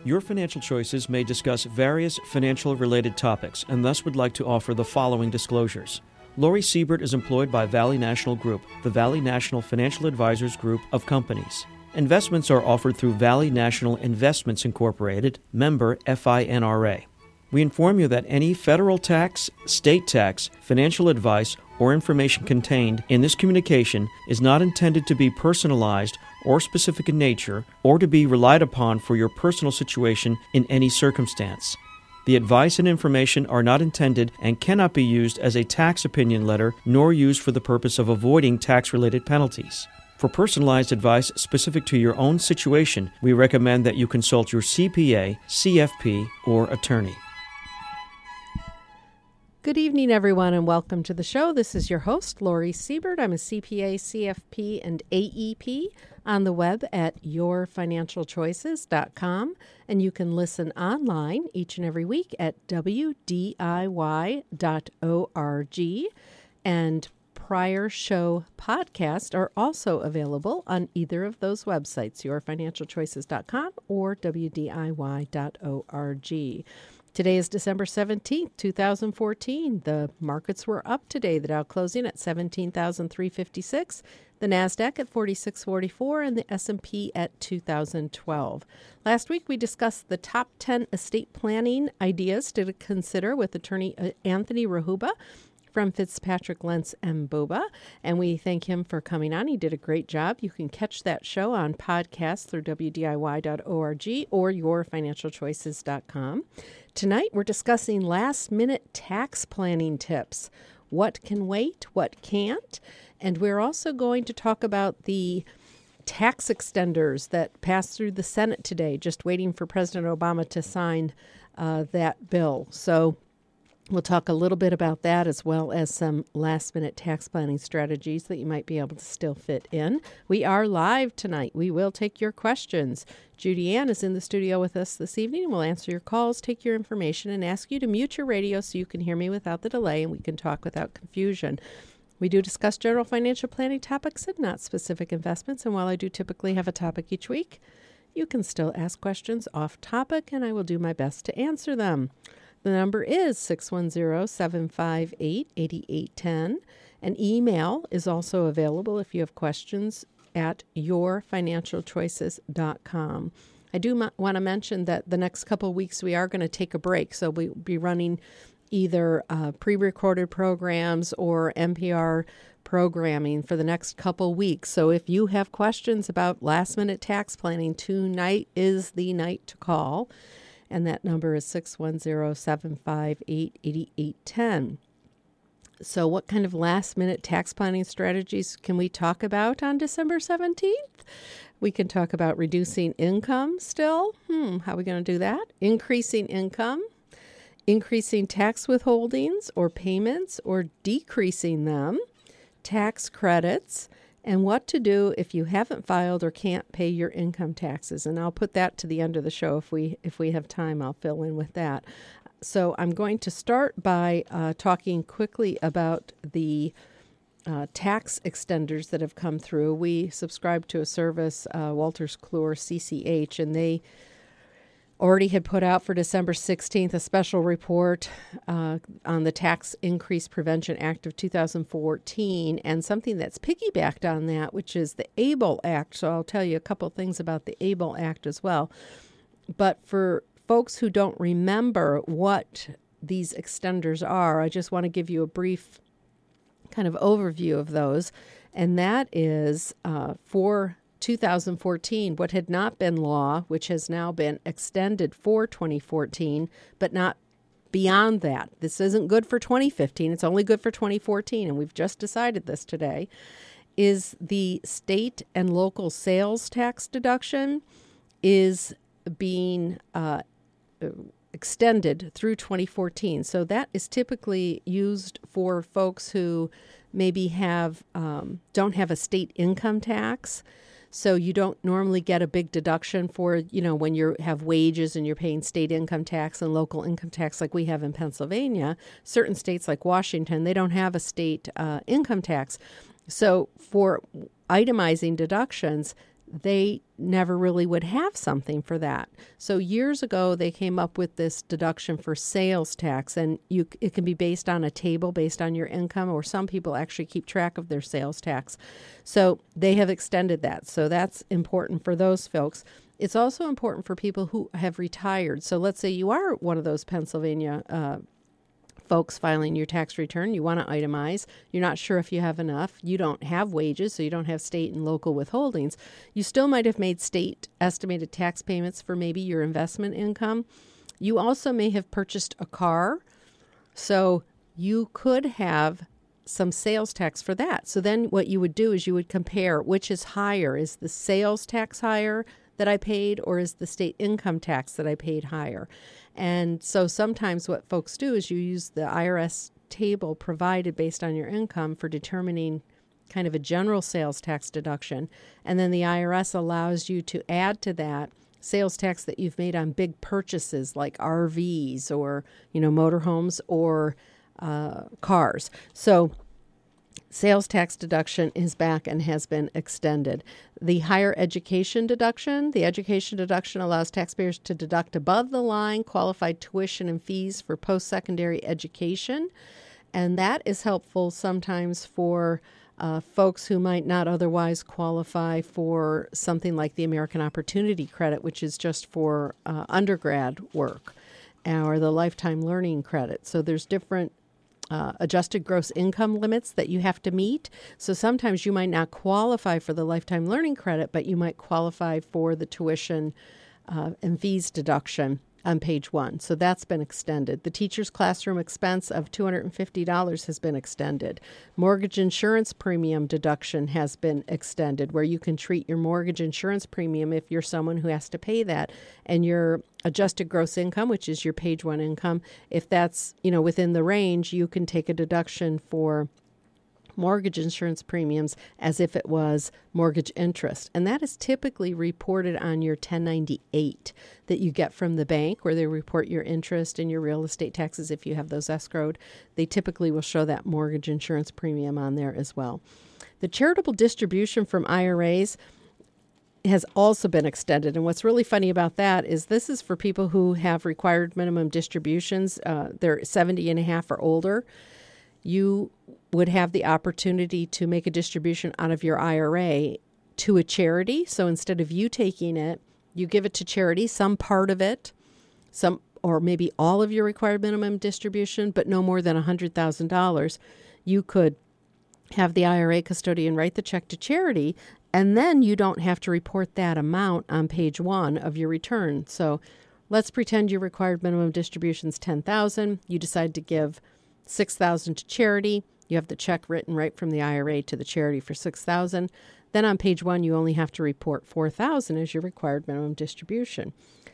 Your Financial Choices may discuss various financial-related topics and thus would like to offer the following disclosures. Lori Siebert is employed by Valley National Group, the Valley National Financial Advisors Group of companies. Investments are offered through Valley National Investments Incorporated, member FINRA. We inform you that any federal tax, state tax, financial advice, or information contained in this communication is not intended to be personalized or specific in nature or to be relied upon for your personal situation in any circumstance. The advice and information are not intended and cannot be used as a tax opinion letter nor used for the purpose of avoiding tax-related penalties. For personalized advice specific to your own situation, we recommend that you consult your CPA, CFP, or attorney. Good evening, everyone, and welcome to the show. This is your host, Lori Siebert. I'm a CPA, CFP, and AEP on the web at yourfinancialchoices.com, and you can listen online each and every week at wdiy.org, and prior show podcasts are also available on either of those websites, yourfinancialchoices.com or wdiy.org. Today is December 17th, 2014. The markets were up today. The Dow closing at 17,356, the NASDAQ at 4644, and the S&P at 2,012. Last week, we discussed the top 10 estate planning ideas to consider with attorney Anthony Rahuba from Fitzpatrick, Lentz & Boba, and we thank him for coming on. He did a great job. You can catch that show on podcast through wdiy.org or yourfinancialchoices.com. Tonight, we're discussing last-minute tax planning tips. What can wait, what can't, and we're also going to talk about the tax extenders that passed through the Senate today, just waiting for President Obama to sign that bill. So we'll talk a little bit about that as well as some last-minute tax planning strategies that you might be able to still fit in. We are live tonight. We will take your questions. Judy Ann is in the studio with us this evening. We'll answer your calls, take your information, and ask you to mute your radio so you can hear me without the delay and we can talk without confusion. We do discuss general financial planning topics and not specific investments, and while I do typically have a topic each week, you can still ask questions off topic, and I will do my best to answer them. The number is 610-758-8810. An email is also available if you have questions at yourfinancialchoices.com. I do want to mention that the next couple of weeks we are going to take a break, so we'll be running either pre-recorded programs or NPR programming for the next couple weeks. So if you have questions about last-minute tax planning, tonight is the night to call. And that number is 610-758-8810. So what kind of last-minute tax planning strategies can we talk about on December 17th? We can talk about reducing income still. How are we going to do that? Increasing income, increasing tax withholdings or payments or decreasing them, tax credits, and what to do if you haven't filed or can't pay your income taxes. And I'll put that to the end of the show. If we have time, I'll fill in with that. So I'm going to start by talking quickly about the tax extenders that have come through. We subscribe to a service, Wolters Kluwer CCH, and they already had put out for December 16th a special report on the Tax Increase Prevention Act of 2014 and something that's piggybacked on that, which is the ABLE Act. So I'll tell you a couple things about the ABLE Act as well. But for folks who don't remember what these extenders are, I just want to give you a brief kind of overview of those. And that is for 2014, what had not been law, which has now been extended for 2014, but not beyond that. This isn't good for 2015. It's only good for 2014, and we've just decided this today, is the state and local sales tax deduction is being extended through 2014. So that is typically used for folks who maybe don't have a state income tax. So you don't normally get a big deduction for, when you have wages and you're paying state income tax and local income tax like we have in Pennsylvania. Certain states like Washington, they don't have a state income tax. So for itemizing deductions, they never really would have something for that. So years ago, they came up with this deduction for sales tax, and it can be based on a table based on your income, or some people actually keep track of their sales tax. So they have extended that. So that's important for those folks. It's also important for people who have retired. So let's say you are one of those Pennsylvania folks filing your tax return. You want to itemize. You're not sure if you have enough. You don't have wages, so you don't have state and local withholdings. You still might have made state estimated tax payments for maybe your investment income. You also may have purchased a car, so you could have some sales tax for that. So then what you would do is you would compare which is higher. Is the sales tax higher that I paid, or is the state income tax that I paid higher? And so sometimes what folks do is you use the IRS table provided based on your income for determining kind of a general sales tax deduction. And then the IRS allows you to add to that sales tax that you've made on big purchases like RVs or, motorhomes or cars. So sales tax deduction is back and has been extended. The higher education deduction allows taxpayers to deduct above the line qualified tuition and fees for post-secondary education. And that is helpful sometimes for folks who might not otherwise qualify for something like the American Opportunity Credit, which is just for undergrad work, or the Lifetime Learning Credit. So there's different adjusted gross income limits that you have to meet. So sometimes you might not qualify for the Lifetime Learning Credit, but you might qualify for the tuition and fees deduction on page 1. So that's been extended. The teacher's classroom expense of $250 has been extended. Mortgage insurance premium deduction has been extended, where you can treat your mortgage insurance premium if you're someone who has to pay that, and your adjusted gross income, which is your page 1 income, if that's, within the range, you can take a deduction for mortgage insurance premiums as if it was mortgage interest. And that is typically reported on your 1098 that you get from the bank, where they report your interest and your real estate taxes if you have those escrowed. They typically will show that mortgage insurance premium on there as well. The charitable distribution from IRAs has also been extended. And what's really funny about that is this is for people who have required minimum distributions. They're 70 and a half or older. You would have the opportunity to make a distribution out of your IRA to a charity. So instead of you taking it, you give it to charity, some part of it, or maybe all of your required minimum distribution, but no more than $100,000. You could have the IRA custodian write the check to charity, and then you don't have to report that amount on page 1 of your return. So let's pretend your required minimum distribution is $10,000. You decide to give $6,000 to charity. You have the check written right from the IRA to the charity for $6,000. Then on page 1, you only have to report $4,000 as your required minimum distribution.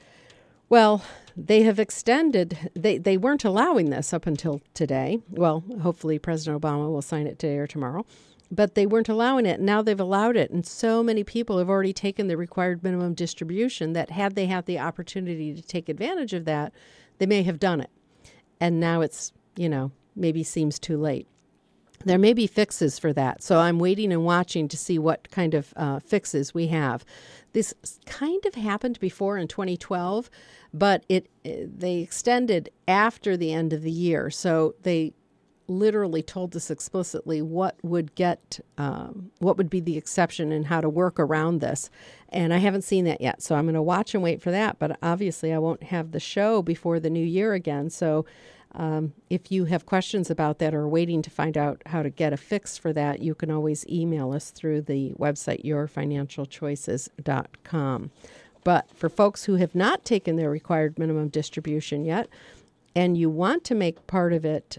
Well, they have extended, they weren't allowing this up until today. Well, hopefully President Obama will sign it today or tomorrow. But they weren't allowing it. Now they've allowed it. And so many people have already taken the required minimum distribution that had they had the opportunity to take advantage of that, they may have done it. And now it's, maybe seems too late. There may be fixes for that. So I'm waiting and watching to see what kind of fixes we have. This kind of happened before in 2012, but they extended after the end of the year. So they literally told us explicitly what would be the exception and how to work around this. And I haven't seen that yet. So I'm going to watch and wait for that. But obviously I won't have the show before the new year again. So if you have questions about that or are waiting to find out how to get a fix for that, you can always email us through the website yourfinancialchoices.com. But for folks who have not taken their required minimum distribution yet, and you want to make part of it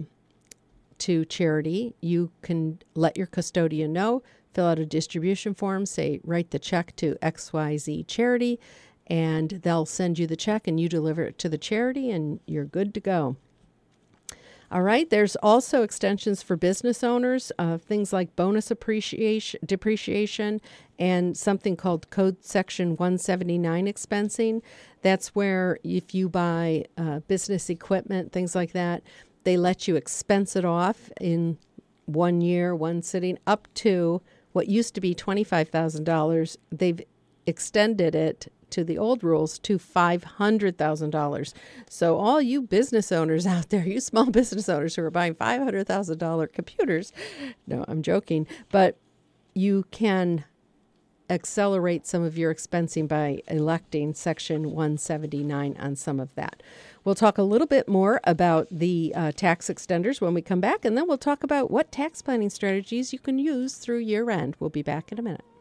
to charity, you can let your custodian know, fill out a distribution form, say, write the check to XYZ charity, and they'll send you the check and you deliver it to the charity and you're good to go. All right, there's also extensions for business owners, things like bonus depreciation, and something called Code Section 179 expensing. That's where if you buy business equipment, things like that, they let you expense it off in 1 year, one sitting, up to what used to be $25,000, they've extended it to the old rules to $500,000. So all you business owners out there, you small business owners who are buying $500,000 computers, no, I'm joking, but you can accelerate some of your expensing by electing Section 179 on some of that. We'll talk a little bit more about the tax extenders when we come back, and then we'll talk about what tax planning strategies you can use through year end. We'll be back in a minute.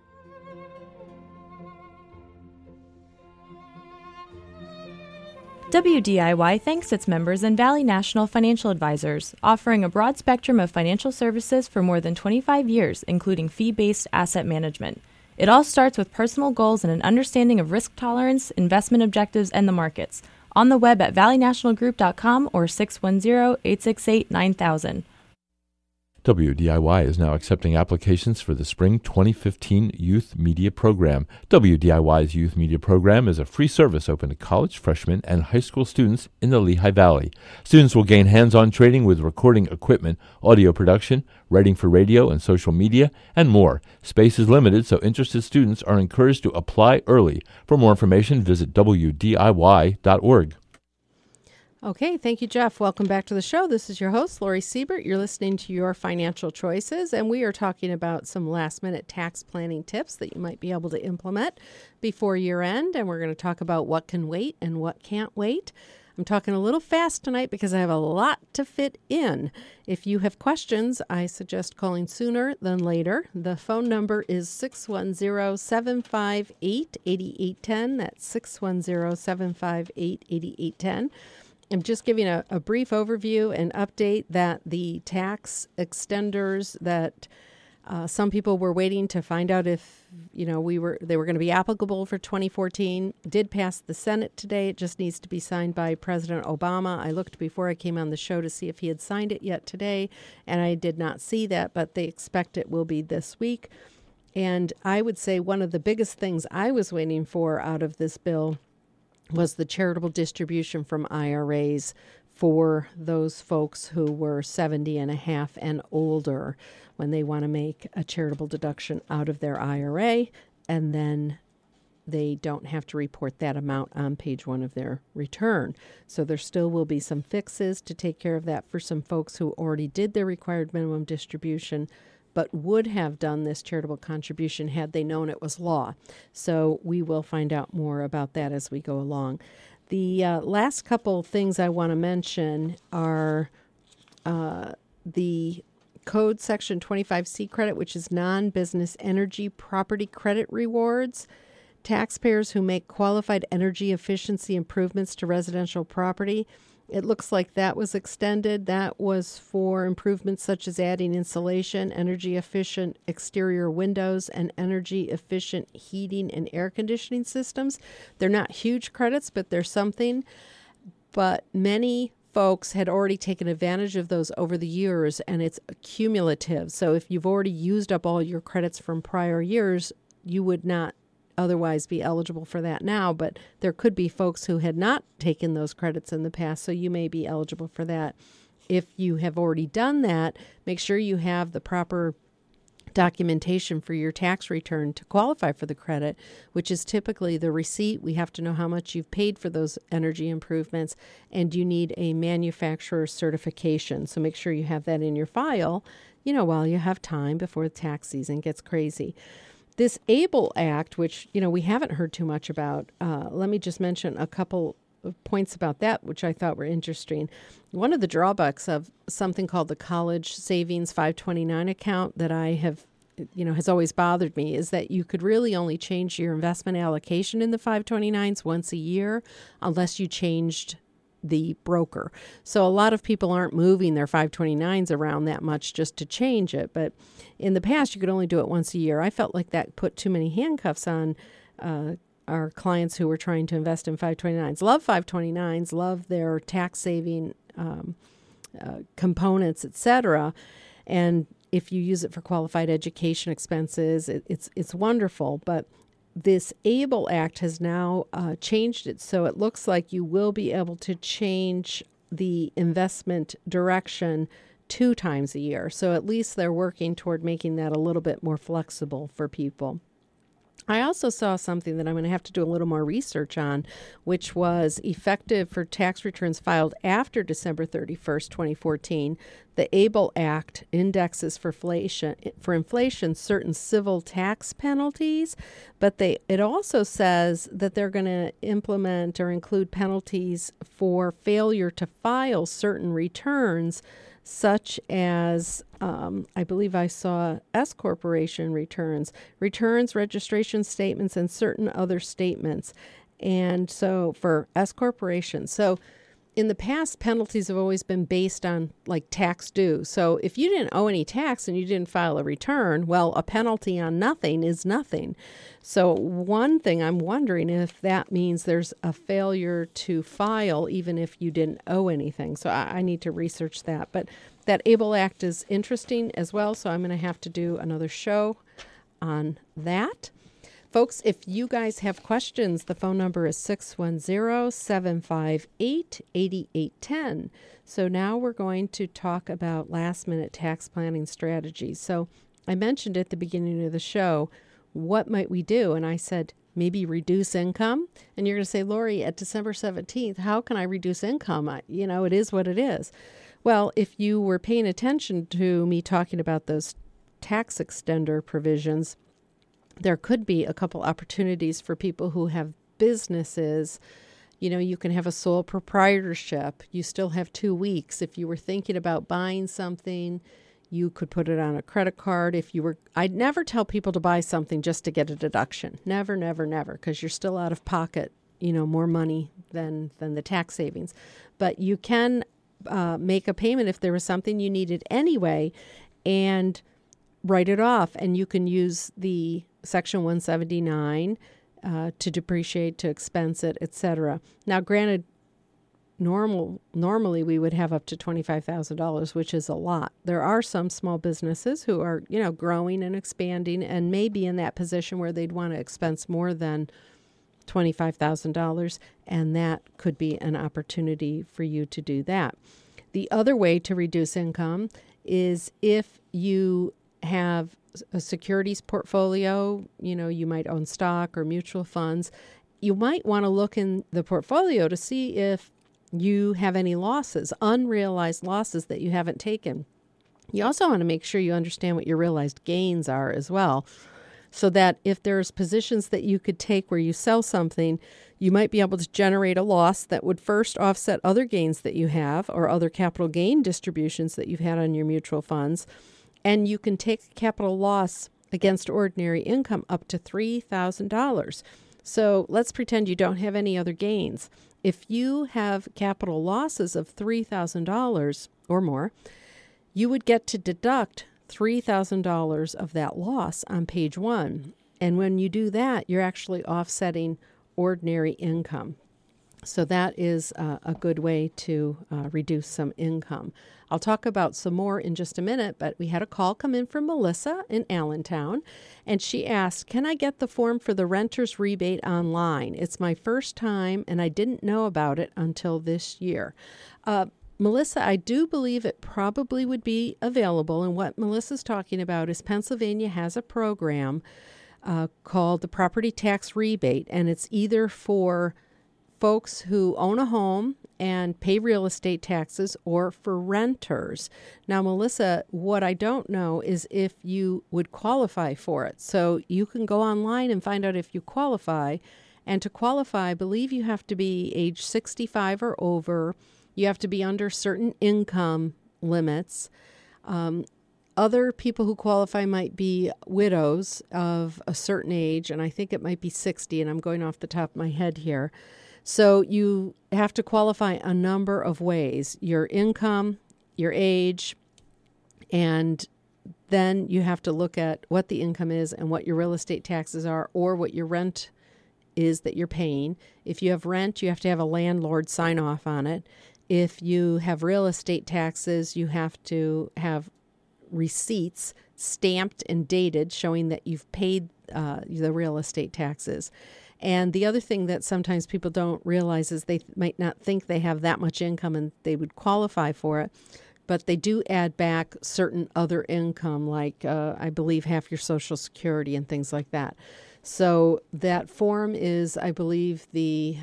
WDIY thanks its members and Valley National Financial Advisors, offering a broad spectrum of financial services for more than 25 years, including fee-based asset management. It all starts with personal goals and an understanding of risk tolerance, investment objectives, and the markets. On the web at valleynationalgroup.com or 610-868-9000. WDIY is now accepting applications for the Spring 2015 Youth Media Program. WDIY's Youth Media Program is a free service open to college, freshmen, and high school students in the Lehigh Valley. Students will gain hands-on training with recording equipment, audio production, writing for radio and social media, and more. Space is limited, so interested students are encouraged to apply early. For more information, visit WDIY.org. Okay, thank you, Jeff. Welcome back to the show. This is your host, Lori Siebert. You're listening to Your Financial Choices, and we are talking about some last-minute tax planning tips that you might be able to implement before year end, and we're going to talk about what can wait and what can't wait. I'm talking a little fast tonight because I have a lot to fit in. If you have questions, I suggest calling sooner than later. The phone number is 610-758-8810. That's 610-758-8810. I'm just giving a brief overview and update that the tax extenders that some people were waiting to find out if they were going to be applicable for 2014 did pass the Senate today. It just needs to be signed by President Obama. I looked before I came on the show to see if he had signed it yet today, and I did not see that, but they expect it will be this week. And I would say one of the biggest things I was waiting for out of this bill was the charitable distribution from IRAs for those folks who were 70 and a half and older when they want to make a charitable deduction out of their IRA, and then they don't have to report that amount on page 1 of their return. So there still will be some fixes to take care of that for some folks who already did their required minimum distribution, but would have done this charitable contribution had they known it was law. So we will find out more about that as we go along. The last couple things I want to mention are the Code Section 25C credit, which is non-business energy property credit rewards. Taxpayers who make qualified energy efficiency improvements to residential property. It looks like that was extended. That was for improvements such as adding insulation, energy-efficient exterior windows, and energy-efficient heating and air conditioning systems. They're not huge credits, but they're something. But many folks had already taken advantage of those over the years, and it's cumulative. So if you've already used up all your credits from prior years, you would not otherwise be eligible for that now, but there could be folks who had not taken those credits in the past, so you may be eligible for that. If you have already done that, make sure you have the proper documentation for your tax return to qualify for the credit, which is typically the receipt. We have to know how much you've paid for those energy improvements, and you need a manufacturer certification. So make sure you have that in your file, while you have time before the tax season gets crazy. This ABLE Act, which, we haven't heard too much about, let me just mention a couple of points about that, which I thought were interesting. One of the drawbacks of something called the College Savings 529 account that I have, has always bothered me is that you could really only change your investment allocation in the 529s once a year unless you changed the broker. So a lot of people aren't moving their 529s around that much just to change it. But in the past, you could only do it once a year. I felt like that put too many handcuffs on our clients who were trying to invest in 529s. Love 529s, love their tax saving components, etc. And if you use it for qualified education expenses, it's wonderful. But this ABLE Act has now changed it, so it looks like you will be able to change the investment direction 2 times a year. So at least they're working toward making that a little bit more flexible for people. I also saw something that I'm going to have to do a little more research on, which was effective for tax returns filed after December 31st, 2014. The ABLE Act indexes for inflation certain civil tax penalties, but it also says that they're going to implement or include penalties for failure to file certain returns, such as, I believe I saw S corporation returns, registration statements, and certain other statements. And so for S corporation. So in the past, penalties have always been based on like tax due. So if you didn't owe any tax and you didn't file a return, well, a penalty on nothing is nothing. So one thing I'm wondering if that means there's a failure to file even if you didn't owe anything. So I need to research that. But that ABLE Act is interesting as well. So I'm going to have to do another show on that. Folks, if you guys have questions, the phone number is 610-758-8810. So now we're going to talk about last-minute tax planning strategies. So I mentioned at the beginning of the show, what might we do? And I said, maybe reduce income. And you're going to say, Lori, at December 17th, how can I reduce income? It is what it is. Well, if you were paying attention to me talking about those tax extender provisions, there could be a couple opportunities for people who have businesses. You can have a sole proprietorship. You still have 2 weeks. If you were thinking about buying something, you could put it on a credit card. I'd never tell people to buy something just to get a deduction. Never, never, never, because you're still out of pocket, more money than the tax savings. But you can make a payment if there was something you needed anyway and write it off. And you can use the Section 179 to depreciate, to expense it, etc. Now, granted, normally we would have up to $25,000, which is a lot. There are some small businesses who are, growing and expanding and may be in that position where they'd want to expense more than $25,000, and that could be an opportunity for you to do that. The other way to reduce income is if you have a securities portfolio, you might own stock or mutual funds. You might want to look in the portfolio to see if you have any losses, unrealized losses that you haven't taken. You also want to make sure you understand what your realized gains are as well, so that if there's positions that you could take where you sell something, you might be able to generate a loss that would first offset other gains that you have or other capital gain distributions that you've had on your mutual funds. And you can take capital loss against ordinary income up to $3,000. So let's pretend you don't have any other gains. If you have capital losses of $3,000 or more, you would get to deduct $3,000 of that loss on page 1. And when you do that, you're actually offsetting ordinary income. So that is a good way to reduce some income. I'll talk about some more in just a minute, but we had a call come in from Melissa in Allentown, and she asked, can I get the form for the renter's rebate online? It's my first time, and I didn't know about it until this year. Melissa, I do believe it probably would be available, and what Melissa's talking about is Pennsylvania has a program called the Property Tax Rebate, and it's either for folks who own a home and pay real estate taxes or for renters. Now, Melissa, what I don't know is if you would qualify for it. So you can go online and find out if you qualify. And to qualify, I believe you have to be age 65 or over. You have to be under certain income limits. Other people who qualify might be widows of a certain age, and I think it might be 60, and I'm going off the top of my head here. So you have to qualify a number of ways: your income, your age, and then you have to look at what the income is and what your real estate taxes are, or what your rent is that you're paying. If you have rent, you have to have a landlord sign off on it. If you have real estate taxes, you have to have receipts stamped and dated showing that you've paid the real estate taxes. And the other thing that sometimes people don't realize is they might not think they have that much income and they would qualify for it. but they do add back certain other income, like I believe half your Social Security and things like that. So that form is, I believe, the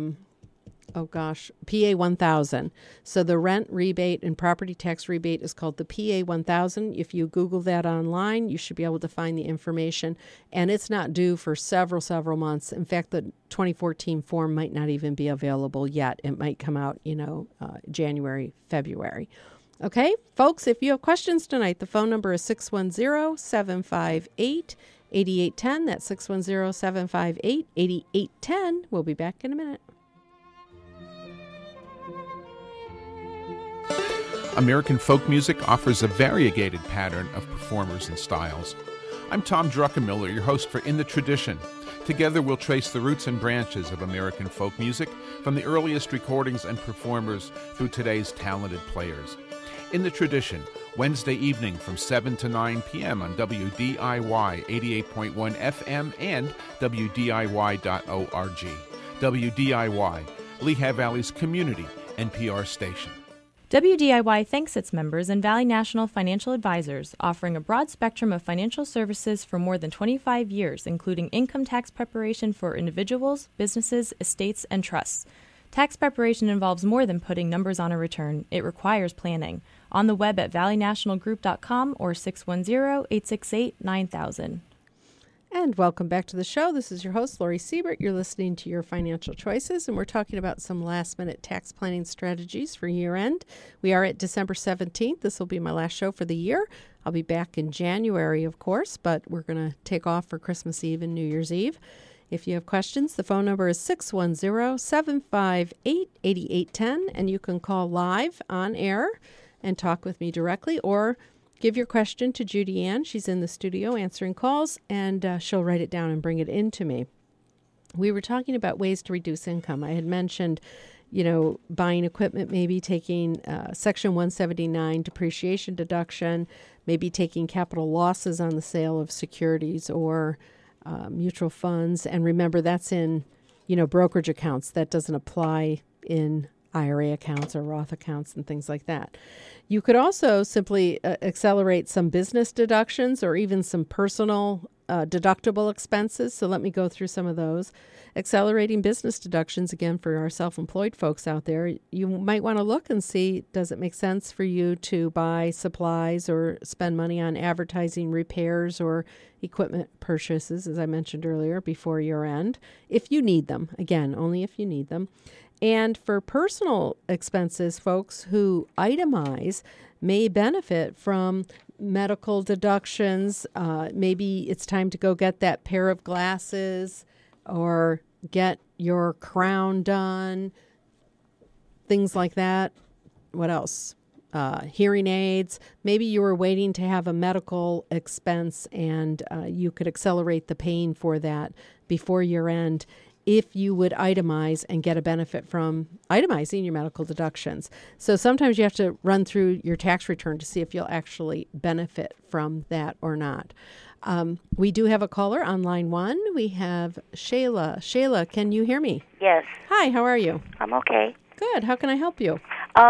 PA 1000. So the rent rebate and property tax rebate is called the PA 1000. If you Google that online, you should be able to find the information. And it's not due for several months. In fact, the 2014 form might not even be available yet. It might come out, January, February. Okay, folks, if you have questions tonight, the phone number is 610-758-8810. That's 610-758-8810. We'll be back in a minute. American folk music offers a variegated pattern of performers and styles. I'm Tom Druckenmiller, your host for In the Tradition. Together we'll trace the roots and branches of American folk music from the earliest recordings and performers through today's talented players. In the Tradition, Wednesday evening from 7 to 9 p.m. on WDIY 88.1 FM and WDIY.org. WDIY, Lehigh Valley's community NPR station. WDIY thanks its members and Valley National Financial Advisors, offering a broad spectrum of financial services for more than 25 years, including income tax preparation for individuals, businesses, estates, and trusts. Tax preparation involves more than putting numbers on a return. It requires planning. On the web at valleynationalgroup.com or 610-868-9000. And welcome back to the show. This is your host, Lori Siebert. You're listening to Your Financial Choices, and we're talking about some last-minute tax planning strategies for year-end. We are at December 17th. This will be my last show for the year. I'll be back in January, of course, but we're going to take off for Christmas Eve and New Year's Eve. If you have questions, the phone number is 610-758-8810, and you can call live on air and talk with me directly, or give your question to Judy Ann. She's in the studio answering calls, and she'll write it down and bring it in to me. We were talking about ways to reduce income. I had mentioned, buying equipment, maybe taking Section 179 depreciation deduction, maybe taking capital losses on the sale of securities or mutual funds. And remember, that's in, brokerage accounts. That doesn't apply in IRA accounts or Roth accounts and things like that. You could also simply accelerate some business deductions or even some personal deductible expenses. So let me go through some of those. Accelerating business deductions, again, for our self-employed folks out there, you might want to look and see, does it make sense for you to buy supplies or spend money on advertising, repairs, or equipment purchases, as I mentioned earlier, before year end, if you need them. Again, only if you need them. And for personal expenses, folks who itemize may benefit from medical deductions. Maybe it's time to go get that pair of glasses or get your crown done, things like that. What else? Hearing aids. Maybe you were waiting to have a medical expense and you could accelerate the paying for that before year end, if you would itemize and get a benefit from itemizing your medical deductions. So sometimes you have to run through your tax return to see if you'll actually benefit from that or not. We do have a caller on line one. We have Shayla. Shayla, can you hear me? Yes. Hi, how are you? I'm okay. Good. How can I help you?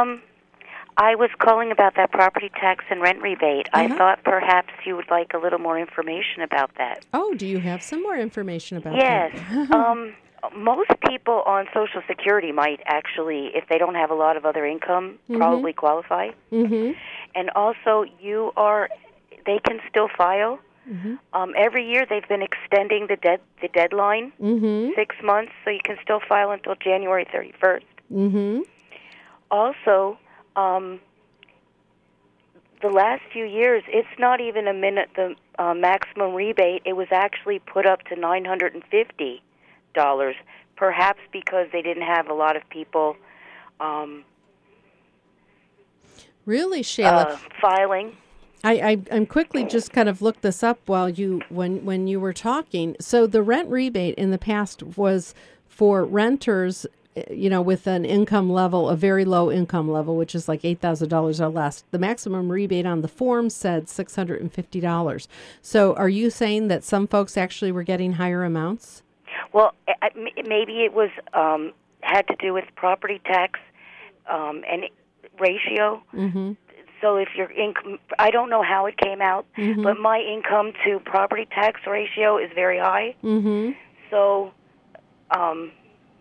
I was calling about that property tax and rent rebate. I thought perhaps you would like a little more information about that. Oh, do you have some more information about that? Yes. Most people on Social Security might actually, if they don't have a lot of other income, probably qualify. Mm-hmm. And also, they can still file. Mm-hmm. Every year they've been extending the deadline, 6 months, so you can still file until January 31st. Mm-hmm. Also, the last few years, it's not even the maximum rebate. It was actually put up to $950, perhaps because they didn't have a lot of people really, Shayla, filing. I'm quickly just kind of looked this up while when you were talking. So the rent rebate in the past was for renters, with an income level, a very low income level, which is like $8,000 or less. The maximum rebate on the form said $650. So are you saying that some folks actually were getting higher amounts? Well, maybe it was had to do with property tax and ratio. Mm-hmm. So if your income, I don't know how it came out, but my income to property tax ratio is very high. So, I'm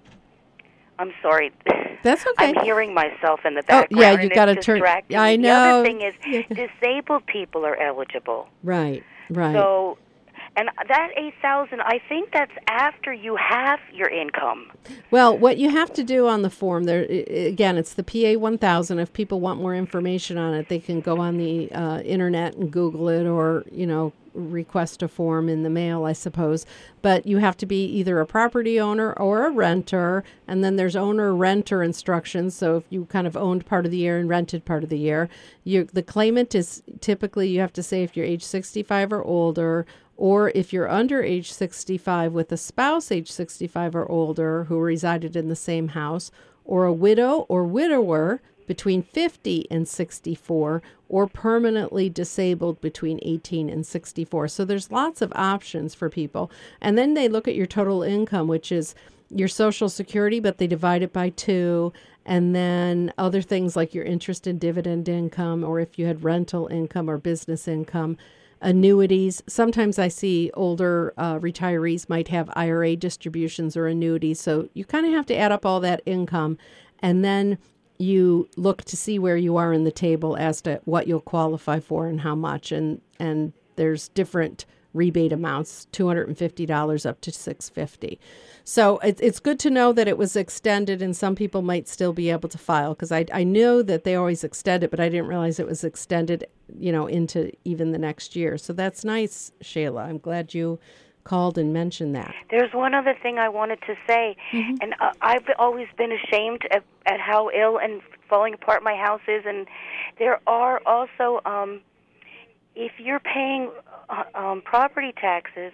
sorry. That's okay. I'm hearing myself in the background. Oh, yeah, you got to turn. turn. Distracting. I know. The other thing is, disabled people are eligible. Right. So, and that $8,000, I think that's after you have your income. Well, what you have to do on the form, there again, it's the PA 1000. If people want more information on it, they can go on the internet and Google it, or request a form in the mail, I suppose. But you have to be either a property owner or a renter, and then there's owner-renter instructions. So if you kind of owned part of the year and rented part of the year, the claimant is typically, you have to say if you're age 65 or older, or if you're under age 65 with a spouse age 65 or older who resided in the same house, or a widow or widower between 50 and 64, or permanently disabled between 18 and 64. So there's lots of options for people. And then they look at your total income, which is your Social Security, but they divide it by 2. And then other things like your interest and dividend income, or if you had rental income or business income, annuities. Sometimes I see older retirees might have IRA distributions or annuities. So you kind of have to add up all that income, and then you look to see where you are in the table as to what you'll qualify for and how much. And there's different rebate amounts, $250 up to $650. So it's good to know that it was extended, and some people might still be able to file, because I know that they always extend it, but I didn't realize it was extended, into even the next year. So that's nice, Shayla. I'm glad you called and mentioned that. There's one other thing I wanted to say, and I've always been ashamed at how ill and falling apart my house is, and there are also, if you're paying property taxes,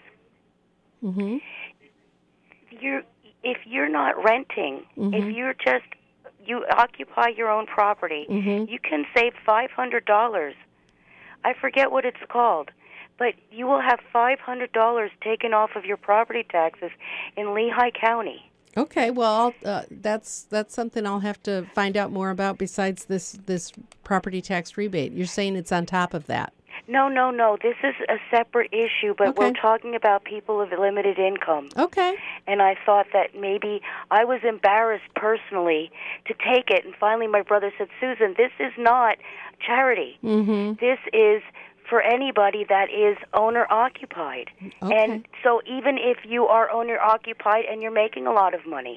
if you're not renting, if you occupy your own property, you can save $500. I forget what it's called, but you will have $500 taken off of your property taxes in Lehigh County. Okay, well, that's something I'll have to find out more about besides this property tax rebate. You're saying it's on top of that. No. This is a separate issue, but we're talking about people of limited income. Okay. And I thought that maybe I was embarrassed personally to take it, and finally my brother said, Susan, this is not charity. This is for anybody that is owner-occupied. And so even if you are owner-occupied and you're making a lot of money,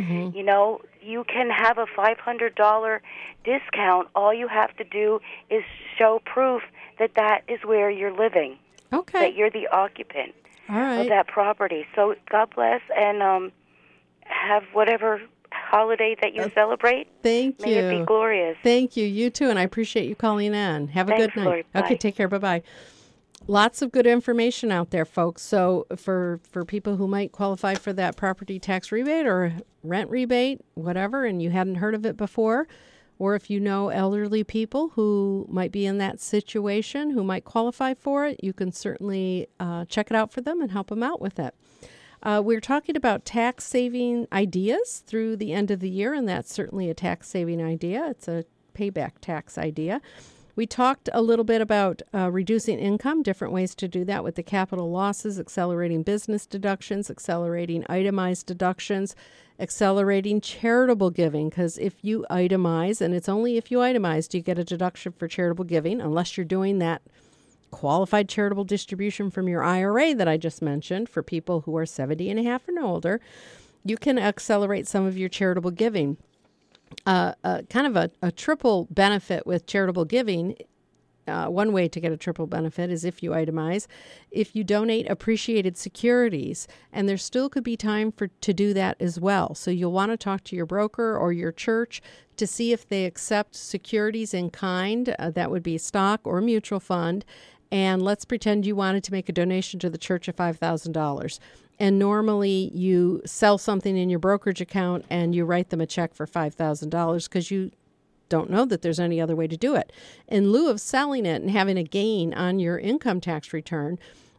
you can have a $500 discount. All you have to do is show proof that is where you're living, that you're the occupant of that property. So God bless, and have whatever holiday that you celebrate. Thank you. May it be glorious. Thank you. You too, and I appreciate you calling in. Have a good night. Lori. Bye. Okay, take care. Bye-bye. Lots of good information out there, folks. So for people who might qualify for that property tax rebate or rent rebate, whatever, and you hadn't heard of it before, or if you know elderly people who might be in that situation, who might qualify for it, you can certainly check it out for them and help them out with it. We're talking about tax-saving ideas through the end of the year, and that's certainly a tax-saving idea. It's a payback tax idea. We talked a little bit about reducing income, different ways to do that with the capital losses, accelerating business deductions, accelerating itemized deductions, accelerating charitable giving, because if you itemize, and it's only if you itemize do you get a deduction for charitable giving, unless you're doing that qualified charitable distribution from your IRA that I just mentioned for people who are 70 and a half and older, you can accelerate some of your charitable giving. Kind of a triple benefit with charitable giving. One way to get a triple benefit is if you itemize. If you donate appreciated securities, and there still could be time to do that as well. So you'll want to talk to your broker or your church to see if they accept securities in kind. That would be stock or mutual fund. And let's pretend you wanted to make a donation to the church of $5,000. And normally you sell something in your brokerage account and you write them a check for $5,000 because you don't know that there's any other way to do it. In lieu of selling it and having a gain on your income tax return,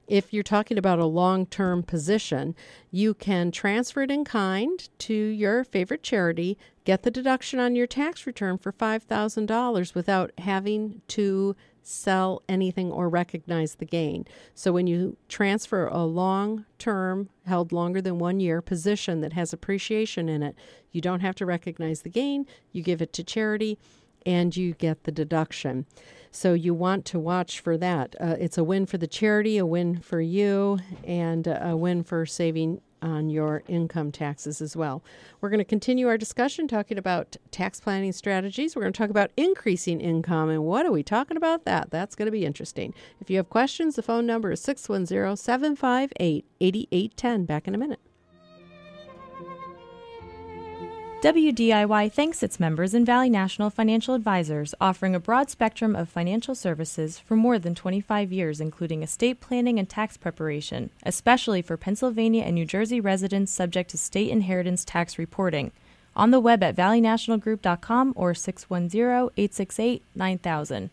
If you're talking about a long-term position, you can transfer it in kind to your favorite charity, get the deduction on your tax return for $5,000 without having to sell anything or recognize the gain. So when you transfer a long-term, held longer than 1 year position that has appreciation in it, you don't have to recognize the gain. You give it to charity and you get the deduction. So you want to watch for that. It's a win for the charity, a win for you, and a win for saving on your income taxes as well. We're going to continue our discussion talking about tax planning strategies. We're going to talk about increasing income, and what are we talking about that? That's going to be interesting. If you have questions, the phone number is 610-758-8810. Back in a minute. WDIY thanks its members and Valley National Financial Advisors, offering a broad spectrum of financial services for more than 25 years, including estate planning and tax preparation, especially for Pennsylvania and New Jersey residents subject to state inheritance tax reporting. On the web at valleynationalgroup.com or 610-868-9000.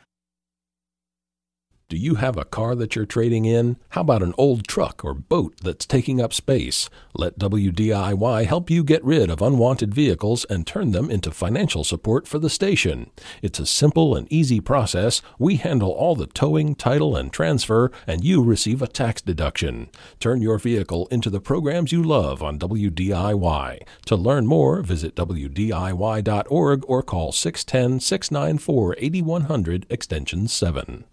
Do you have a car that you're trading in? How about an old truck or boat that's taking up space? Let WDIY help you get rid of unwanted vehicles and turn them into financial support for the station. It's a simple and easy process. We handle all the towing, title, and transfer, and you receive a tax deduction. Turn your vehicle into the programs you love on WDIY. To learn more, visit WDIY.org or call 610-694-8100 extension 7.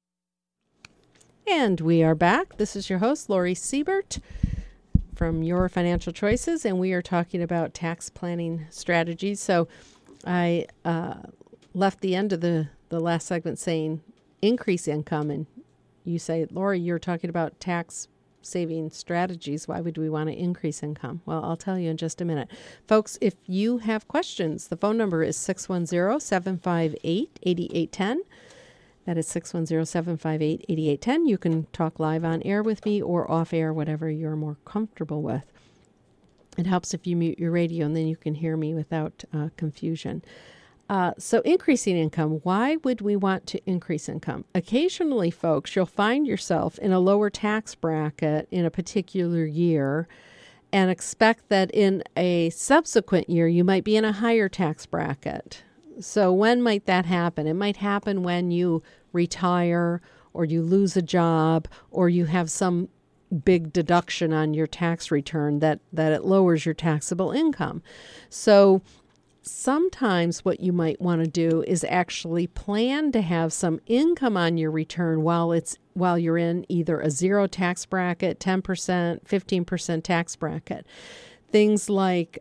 And we are back. This is your host, Lori Siebert from Your Financial Choices, and we are talking about tax planning strategies. So I left the end of the last segment saying increase income, and you say, Lori, you're talking about tax saving strategies. Why would we want to increase income? Well, I'll tell you in just a minute. Folks, if you have questions, the phone number is 610-758-8810. That is 610-758-8810. You can talk live on air with me or off air, whatever you're more comfortable with. It helps if you mute your radio, and then you can hear me without confusion. So increasing income, why would we want to increase income? Occasionally, folks, you'll find yourself in a lower tax bracket in a particular year and expect that in a subsequent year you might be in a higher tax bracket. So when might that happen? It might happen when you retire or you lose a job or you have some big deduction on your tax return that it lowers your taxable income. So sometimes what you might want to do is actually plan to have some income on your return while you're in either a zero tax bracket, 10%, 15% tax bracket. Things like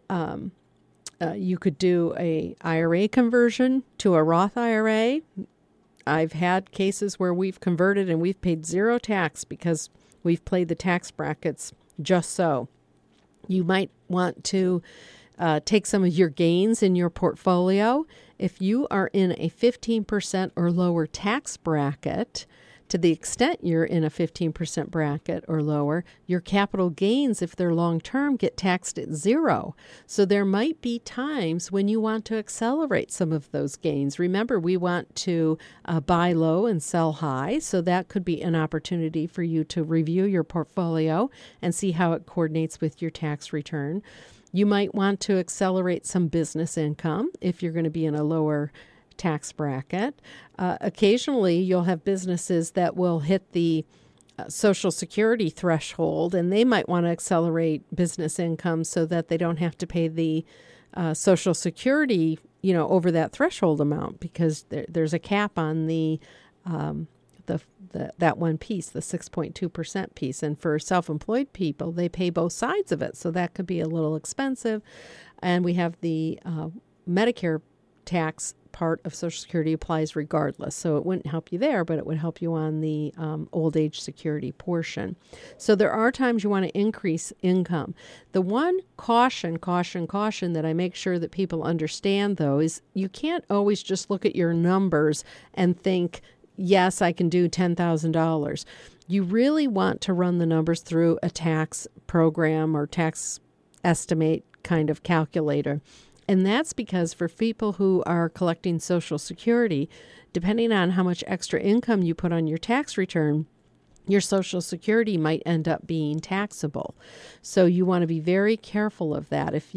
you could do a IRA conversion to a Roth IRA. I've had cases where we've converted and we've paid zero tax because we've played the tax brackets just so. You might want to take some of your gains in your portfolio. If you are in a 15% or lower tax bracket, to the extent you're in a 15% bracket or lower, your capital gains, if they're long-term, get taxed at zero. So there might be times when you want to accelerate some of those gains. Remember, we want to buy low and sell high, so that could be an opportunity for you to review your portfolio and see how it coordinates with your tax return. You might want to accelerate some business income if you're going to be in a lower tax bracket. Occasionally, you'll have businesses that will hit the Social Security threshold, and they might want to accelerate business income so that they don't have to pay the Social Security, over that threshold amount, because there's a cap on that one piece, the 6.2% piece. And for self-employed people, they pay both sides of it, so that could be a little expensive. And we have the Medicare tax part of Social Security applies regardless. So it wouldn't help you there, but it would help you on the old age security portion. So there are times you want to increase income. The one caution that I make sure that people understand, though, is you can't always just look at your numbers and think, yes, I can do $10,000. You really want to run the numbers through a tax program or tax estimate kind of calculator. And that's because for people who are collecting Social Security, depending on how much extra income you put on your tax return, your Social Security might end up being taxable. So you want to be very careful of that. If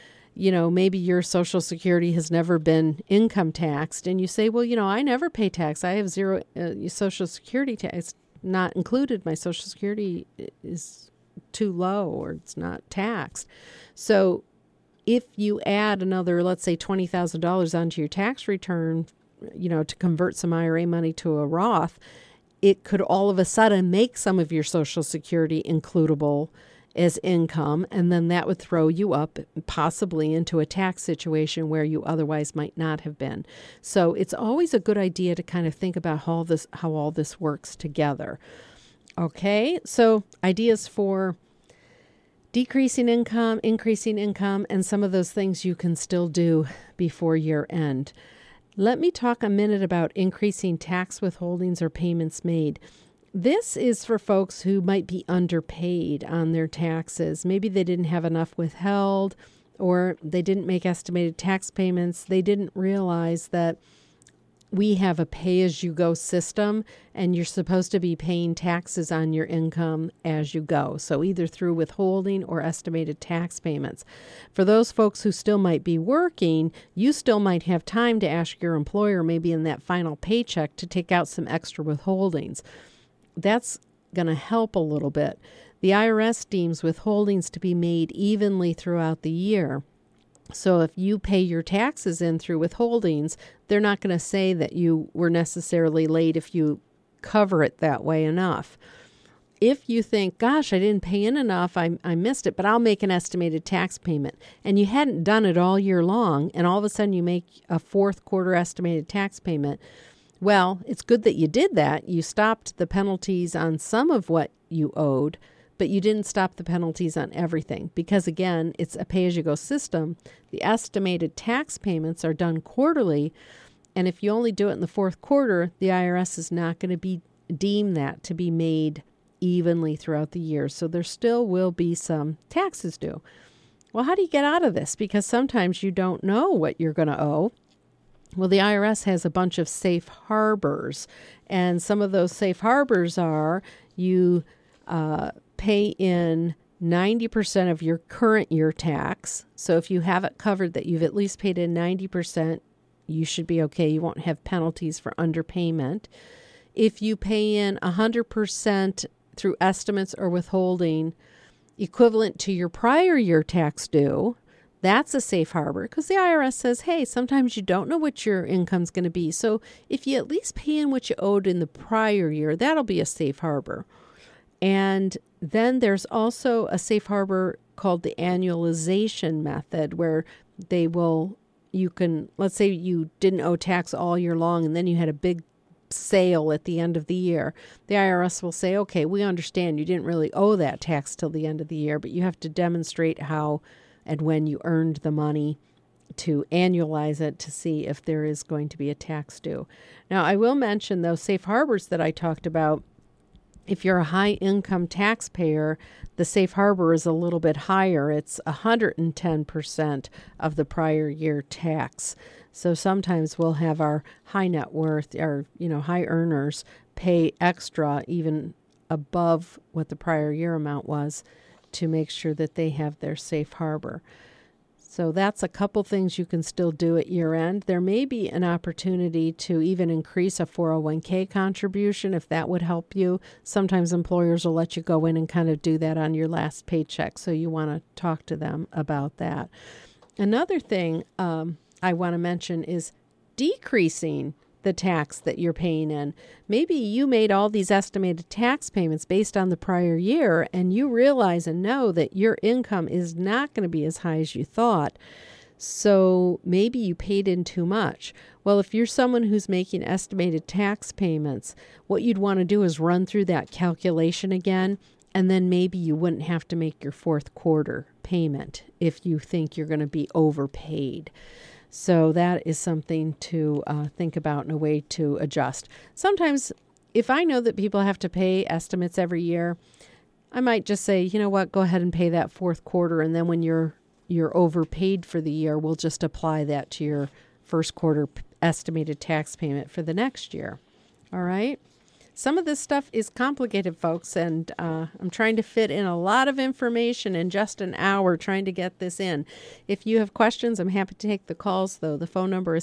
maybe your Social Security has never been income taxed and you say, well, I never pay tax. I have zero Social Security tax. Not included. My Social Security is too low or it's not taxed. So if you add another, let's say $20,000 onto your tax return, to convert some IRA money to a Roth, it could all of a sudden make some of your Social Security includable as income, and then that would throw you up possibly into a tax situation where you otherwise might not have been. So it's always a good idea to kind of think about how all this works together. Okay, so ideas for decreasing income, increasing income, and some of those things you can still do before year end. Let me talk a minute about increasing tax withholdings or payments made. This is for folks who might be underpaid on their taxes. Maybe they didn't have enough withheld, or they didn't make estimated tax payments. They didn't realize that we have a pay-as-you-go system, and you're supposed to be paying taxes on your income as you go. So either through withholding or estimated tax payments. For those folks who still might be working, you still might have time to ask your employer, maybe in that final paycheck, to take out some extra withholdings. That's going to help a little bit. The IRS deems withholdings to be made evenly throughout the year. So if you pay your taxes in through withholdings, they're not going to say that you were necessarily late if you cover it that way enough. If you think, gosh, I didn't pay in enough, I missed it, but I'll make an estimated tax payment, and you hadn't done it all year long, and all of a sudden you make a fourth quarter estimated tax payment, well, it's good that you did that. You stopped the penalties on some of what you owed, but you didn't stop the penalties on everything because, again, it's a pay-as-you-go system. The estimated tax payments are done quarterly, and if you only do it in the fourth quarter, the IRS is not going to deem that to be made evenly throughout the year. So there still will be some taxes due. Well, how do you get out of this? Because sometimes you don't know what you're going to owe. Well, the IRS has a bunch of safe harbors, and some of those safe harbors are you pay in 90% of your current year tax. So if you have it covered that you've at least paid in 90%, you should be okay. You won't have penalties for underpayment. If you pay in 100% through estimates or withholding equivalent to your prior year tax due, that's a safe harbor because the IRS says, hey, sometimes you don't know what your income's going to be. So if you at least pay in what you owed in the prior year, that'll be a safe harbor. And then there's also a safe harbor called the annualization method where let's say you didn't owe tax all year long and then you had a big sale at the end of the year. The IRS will say, okay, we understand you didn't really owe that tax till the end of the year, but you have to demonstrate how and when you earned the money to annualize it to see if there is going to be a tax due. Now, I will mention those safe harbors that I talked about. If you're a high-income taxpayer, the safe harbor is a little bit higher. It's 110% of the prior year tax. So sometimes we'll have our high net worth, our high earners pay extra even above what the prior year amount was to make sure that they have their safe harbor. So that's a couple things you can still do at year end. There may be an opportunity to even increase a 401k contribution if that would help you. Sometimes employers will let you go in and kind of do that on your last paycheck. So you want to talk to them about that. Another thing I want to mention is decreasing the tax that you're paying in. Maybe you made all these estimated tax payments based on the prior year, and you realize and know that your income is not going to be as high as you thought. So maybe you paid in too much. Well, if you're someone who's making estimated tax payments, what you'd want to do is run through that calculation again, and then maybe you wouldn't have to make your fourth quarter payment if you think you're going to be overpaid. So that is something to think about and a way to adjust. Sometimes if I know that people have to pay estimates every year, I might just say, you know what, go ahead and pay that fourth quarter. And then when you're overpaid for the year, we'll just apply that to your first quarter estimated tax payment for the next year. All right. some of this stuff is complicated, folks, and I'm trying to fit in a lot of information in just an hour trying to get this in. If you have questions, I'm happy to take the calls, though. The phone number is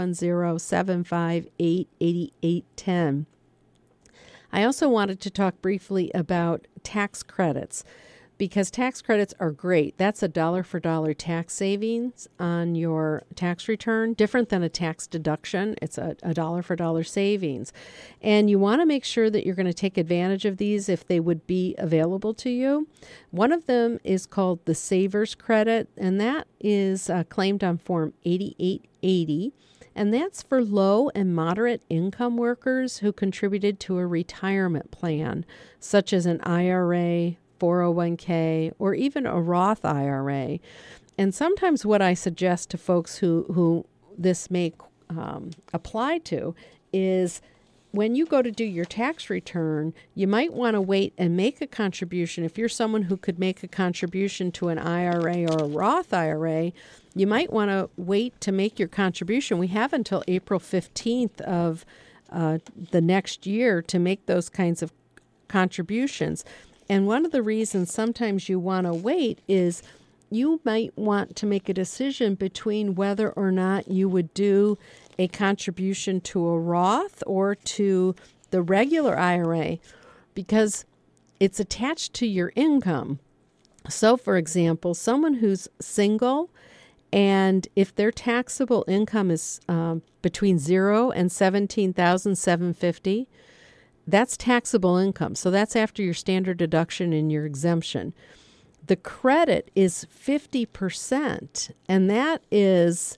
610-758-8810. I also wanted to talk briefly about tax credits, because tax credits are great. That's a dollar-for-dollar tax savings on your tax return, different than a tax deduction. It's a dollar-for-dollar savings. And you want to make sure that you're going to take advantage of these if they would be available to you. One of them is called the Savers Credit, and that is claimed on Form 8880. And that's for low and moderate income workers who contributed to a retirement plan, such as an IRA, 401k, or even a Roth IRA. And sometimes what I suggest to folks who this may apply to is when you go to do your tax return, you might want to wait and make a contribution. If you're someone who could make a contribution to an IRA or a Roth IRA, you might want to wait to make your contribution. We have until April 15th of the next year to make those kinds of contributions. And one of the reasons sometimes you want to wait is you might want to make a decision between whether or not you would do a contribution to a Roth or to the regular IRA, because it's attached to your income. So, for example, someone who's single, and if their taxable income is between $0 and $17,750, that's taxable income. So that's after your standard deduction and your exemption. The credit is 50%, and that is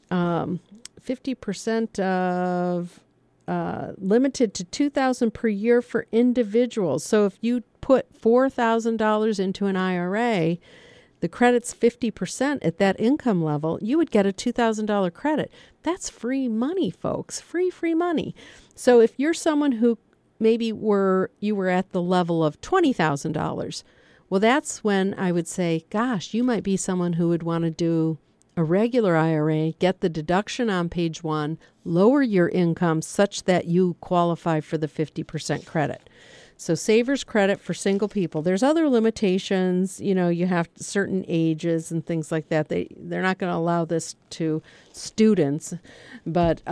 50% of limited to $2,000 per year for individuals. So if you put $4,000 into an IRA, the credit's 50% at that income level, you would get a $2,000 credit. That's free money, folks. Free money. So if you're someone who maybe you were at the level of $20,000. Well, that's when I would say, gosh, you might be someone who would want to do a regular IRA, get the deduction on page 1, lower your income such that you qualify for the 50% credit. So Savers Credit for single people. There's other limitations. You have certain ages and things like that. They're not going to allow this to students, but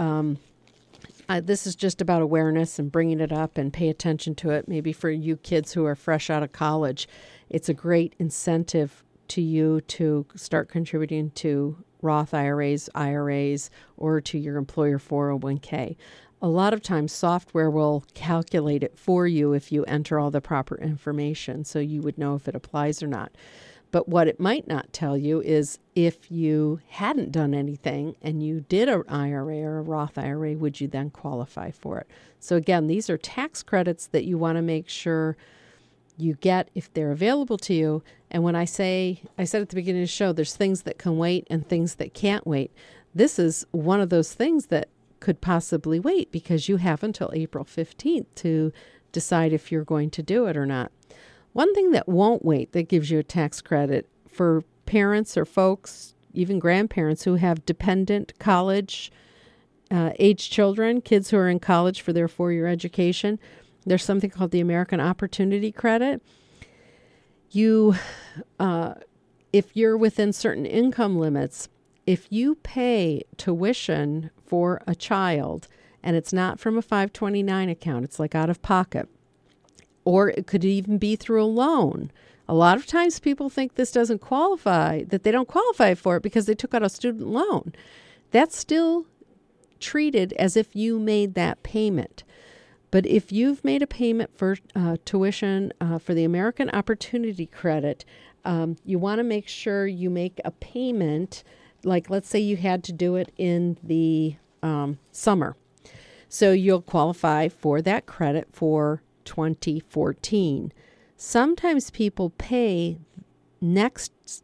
this is just about awareness and bringing it up and pay attention to it. Maybe for you kids who are fresh out of college, it's a great incentive to you to start contributing to Roth IRAs, or to your employer 401k. A lot of times software will calculate it for you if you enter all the proper information, so you would know if it applies or not. But what it might not tell you is if you hadn't done anything and you did an IRA or a Roth IRA, would you then qualify for it? So again, these are tax credits that you want to make sure you get if they're available to you. And when I said at the beginning of the show, there's things that can wait and things that can't wait. This is one of those things that could possibly wait because you have until April 15th to decide if you're going to do it or not. One thing that won't wait that gives you a tax credit for parents or folks, even grandparents who have dependent college age children, kids who are in college for their 4-year education, there's something called the American Opportunity Credit. If you're within certain income limits, if you pay tuition for a child and it's not from a 529 account, it's like out of pocket, or it could even be through a loan. A lot of times people think this doesn't qualify, that they don't qualify for it because they took out a student loan. That's still treated as if you made that payment. But if you've made a payment for tuition for the American Opportunity Credit, you want to make sure you make a payment, like let's say you had to do it in the summer. So you'll qualify for that credit for 2014. Sometimes people pay next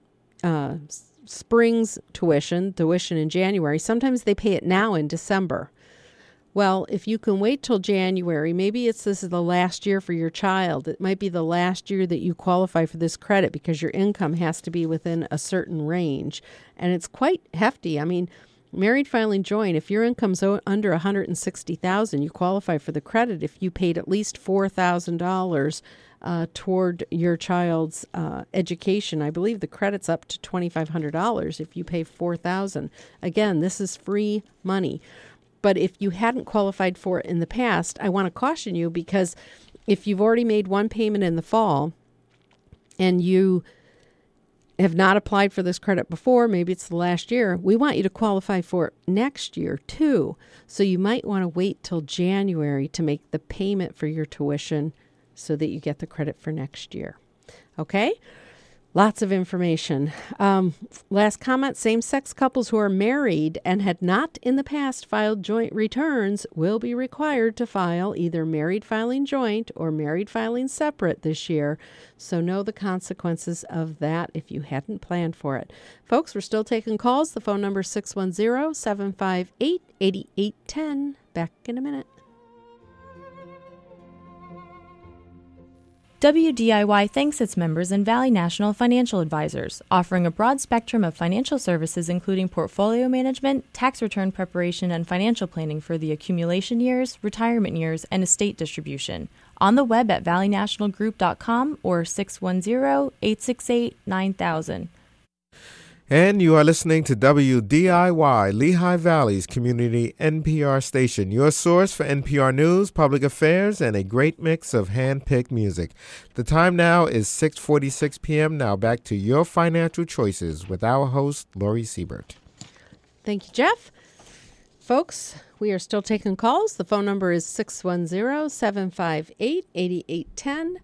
spring's tuition in January. Sometimes they pay it now in December. Well, if you can wait till January, maybe this is the last year for your child. It might be the last year that you qualify for this credit because your income has to be within a certain range. And it's quite hefty. I mean, Married filing joint, if your income's under $160,000, you qualify for the credit if you paid at least $4,000 toward your child's education. I believe the credit's up to $2,500 if you pay $4,000. Again, this is free money. But if you hadn't qualified for it in the past, I want to caution you, because if you've already made one payment in the fall and you have not applied for this credit before, maybe it's the last year, we want you to qualify for it next year too. So you might want to wait till January to make the payment for your tuition so that you get the credit for next year. Okay? Lots of information. Last comment, same-sex couples who are married and had not in the past filed joint returns will be required to file either married filing joint or married filing separate this year. So know the consequences of that if you hadn't planned for it. Folks, we're still taking calls. The phone number is 610-758-8810. Back in a minute. WDIY thanks its members and Valley National Financial Advisors, offering a broad spectrum of financial services including portfolio management, tax return preparation, and financial planning for the accumulation years, retirement years, and estate distribution. On the web at valleynationalgroup.com or 610-868-9000. And you are listening to WDIY, Lehigh Valley's community NPR station, your source for NPR news, public affairs, and a great mix of hand-picked music. The time now is 6:46 p.m. Now back to your financial choices with our host, Lori Siebert. Thank you, Jeff. Folks, we are still taking calls. The phone number is 610-758-8810,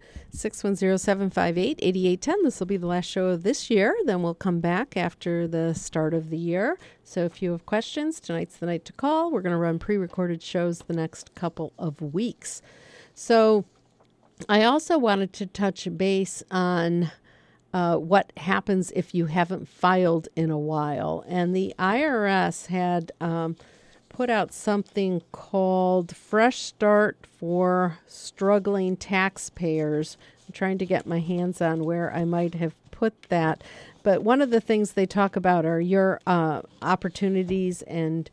610-758-8810. This will be the last show of this year. Then we'll come back after the start of the year. So if you have questions, tonight's the night to call. We're going to run pre-recorded shows the next couple of weeks. So I also wanted to touch base on what happens if you haven't filed in a while. And the IRS had put out something called Fresh Start for Struggling Taxpayers. I'm trying to get my hands on where I might have put that. But one of the things they talk about are your opportunities and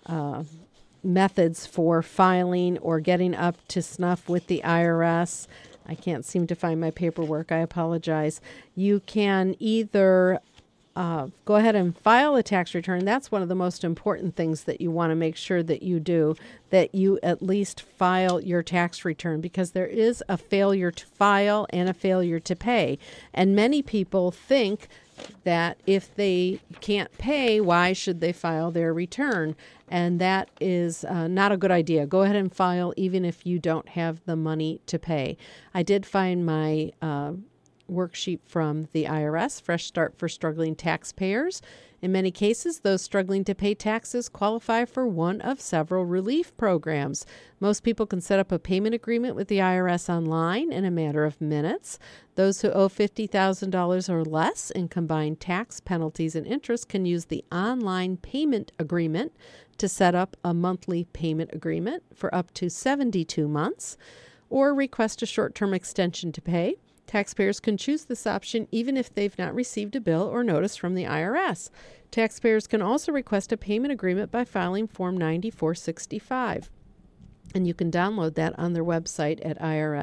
methods for filing or getting up to snuff with the IRS. I can't seem to find my paperwork. I apologize. You can either go ahead and file a tax return. That's one of the most important things that you want to make sure that you do, that you at least file your tax return, because there is a failure to file and a failure to pay. And many people think that if they can't pay, why should they file their return? And that is not a good idea. Go ahead and file even if you don't have the money to pay. I did find my worksheet from the IRS, Fresh Start for Struggling Taxpayers. In many cases, those struggling to pay taxes qualify for one of several relief programs. Most people can set up a payment agreement with the IRS online in a matter of minutes. Those who owe $50,000 or less in combined tax, penalties, and interest can use the online payment agreement to set up a monthly payment agreement for up to 72 months, or request a short-term extension to pay. Taxpayers can choose this option even if they've not received a bill or notice from the IRS. Taxpayers can also request a payment agreement by filing Form 9465. And you can download that on their website at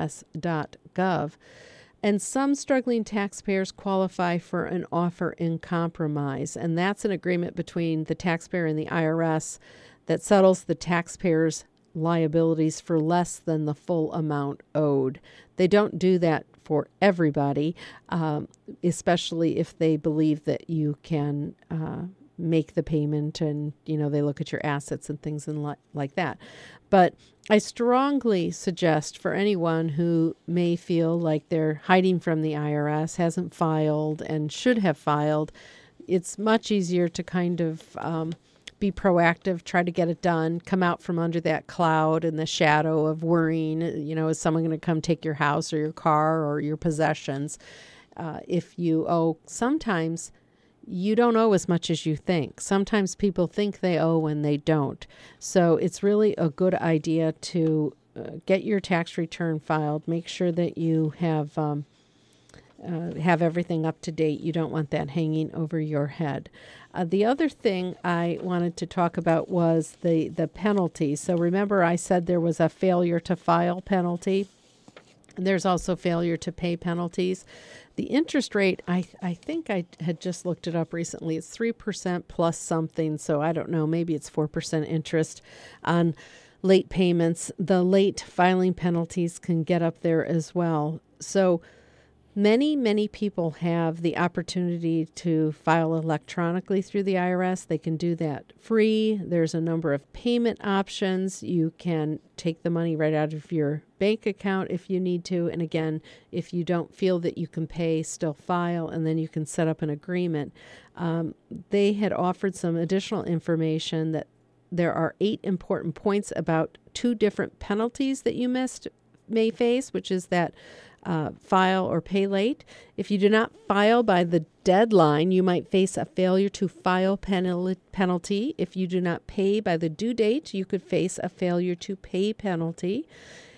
irs.gov. And some struggling taxpayers qualify for an offer in compromise, and that's an agreement between the taxpayer and the IRS that settles the taxpayer's liabilities for less than the full amount owed. They don't do that for everybody, especially if they believe that you can make the payment and, they look at your assets and things and like that. But I strongly suggest for anyone who may feel like they're hiding from the IRS, hasn't filed and should have filed, it's much easier to kind of be proactive, try to get it done, come out from under that cloud and the shadow of worrying, is someone going to come take your house or your car or your possessions? If you owe, sometimes you don't owe as much as you think. Sometimes people think they owe when they don't. So it's really a good idea to get your tax return filed. Make sure that you have have everything up to date. You don't want that hanging over your head. The other thing I wanted to talk about was the penalty. So remember I said there was a failure to file penalty. There's also failure to pay penalties. The interest rate, I think I had just looked it up recently. It's 3% plus something. So I don't know, maybe it's 4% interest on late payments. The late filing penalties can get up there as well. So many people have the opportunity to file electronically through the IRS. They can do that free. There's a number of payment options. You can take the money right out of your bank account if you need to. And again, if you don't feel that you can pay, still file, and then you can set up an agreement. They had offered some additional information that there are 8 important points about 2 different penalties that you may face, which is that file or pay late. If you do not file by the deadline, you might face a failure to file penalty. If you do not pay by the due date, you could face a failure to pay penalty.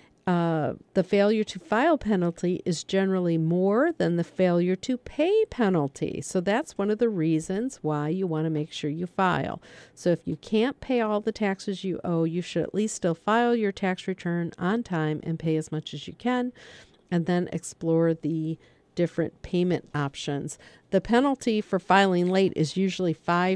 The failure to file penalty is generally more than the failure to pay penalty. So that's one of the reasons why you want to make sure you file. So if you can't pay all the taxes you owe, you should at least still file your tax return on time and pay as much as you can, and then explore the different payment options. The penalty for filing late is usually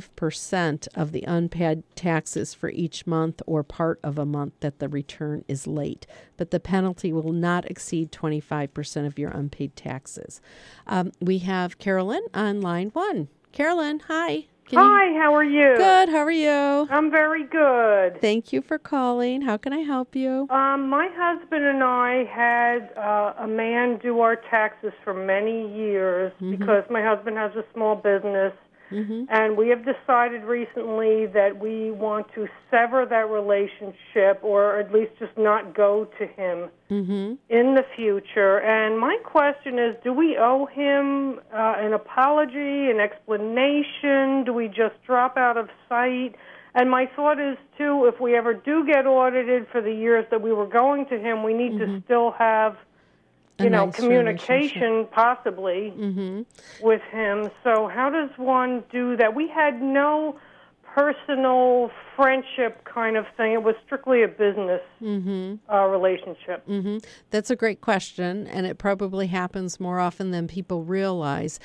5% of the unpaid taxes for each month or part of a month that the return is late. But the penalty will not exceed 25% of your unpaid taxes. We have Carolyn on line 1. Carolyn, hi. Hi, how are you? Good, how are you? I'm very good. Thank you for calling. How can I help you? My husband and I had a man do our taxes for many years because my husband has a small business, and we have decided recently that we want to sever that relationship, or at least just not go to him in the future. And my question is, do we owe him an apology, an explanation? Do we just drop out of sight? And my thought is, too, if we ever do get audited for the years that we were going to him, we need to still have nice communication possibly with him. So how does one do that? We had no personal friendship kind of thing. It was strictly a business relationship. That's a great question, and it probably happens more often than people realize.